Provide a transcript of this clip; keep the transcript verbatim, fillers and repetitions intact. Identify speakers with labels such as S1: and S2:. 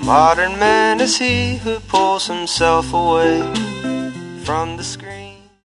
S1: Modern man is he who pulls himself away from the screen.